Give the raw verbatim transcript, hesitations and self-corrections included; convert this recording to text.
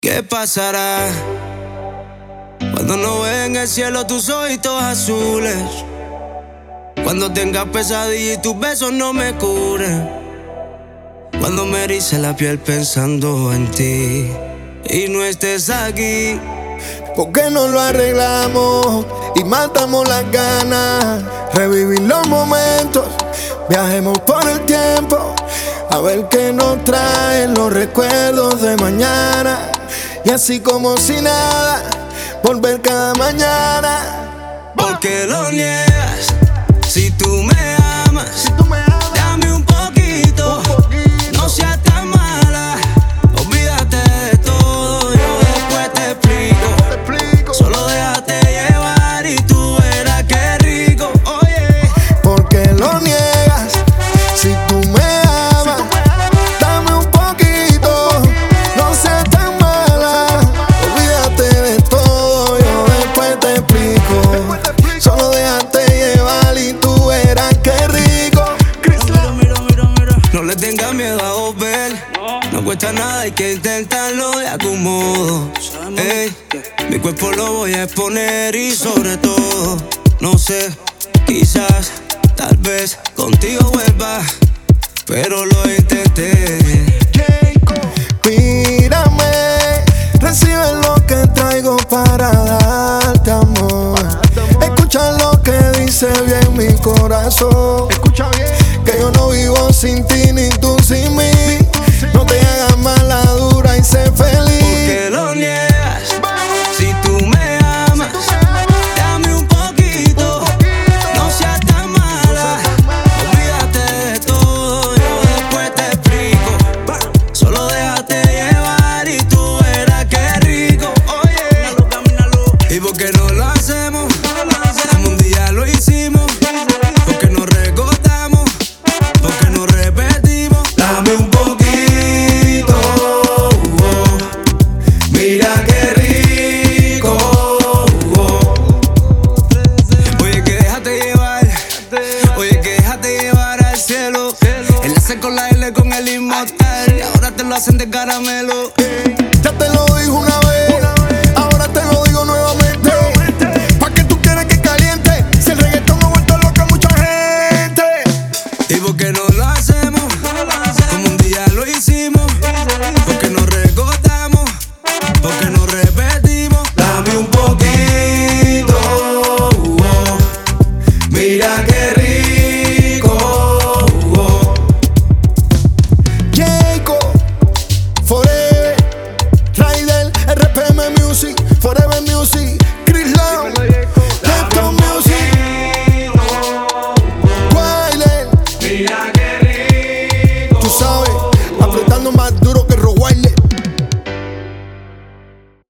¿Qué pasará cuando no ve en el cielo tus ojitos azules? Cuando tengas pesadilla y tus besos no me curen. Cuando me erice la piel pensando en ti y no estés aquí. ¿Por qué no lo arreglamos y matamos las ganas? Revivir los momentos, viajemos por el tiempo, a ver qué nos traen los recuerdos de mañana. Y así como si nada, volver cada mañana. ¿Por qué lo niegas? Si tú me amas, Si tú me amas, dame un poquito, un poquito. no seas tan mala. Olvídate de todo, yo después te explico. Te explico. Solo déjate llevar y tú verás qué rico. Oye, ¿Por qué lo niegas? Si tú me amas, dame un poquito, no seas tan mala. Olvídate de todo, yo después te explico. Solo déjate llevar y tú verás qué rico. mira, mira, mira, mira. No le tengas miedo a volver. No cuesta nada, hay que intentarlo de algún modo. Ey, mi cuerpo lo voy a exponer y sobre todo, no sé, quizás, tal vez contigo vuelva, pero lo intenté. Mírame, recibe lo que traigo para darte amor. Escucha lo que dice bien mi corazón. Escucha bien. Que yo no vivo sin ti ni tú sin mí. No te hagas mala dura y sé ¿Por feliz. qué lo niegas? Si tú me amas, dame un poquito, no seas tan mala. Olvídate de todo, yo después te explico. Solo déjate llevar y tú verás qué rico. Oye, ¿y por qué no lo hacemos? Como un día lo hicimos. ¿Por qué no recordamos? ¿Por qué no repetimos? Dame un poquito, oh, mira qué rico, oh. Oye, que déjate llevar, oye, que déjate llevar al cielo. Enlace con la L con el inmortal y ahora te lo hacen de caramelo. Ya te lo dijo una vez, ahora te lo digo nuevamente. Pa' que tú quieras que caliente, si el reggaetón no ha vuelto loca a mucha gente. ¿Y por qué no lo hacemos? Como un día lo hicimos. ¿Por qué no recordamos? ¿Por qué no repetimos? Dame un poquito, oh, mira qué rico, oh. Jacob, Forever, Rydel, R P M Music, Forever Music, Chris Long, Laptop Music, Wilder. Mira qué rico. Tú sabes, apretando más duro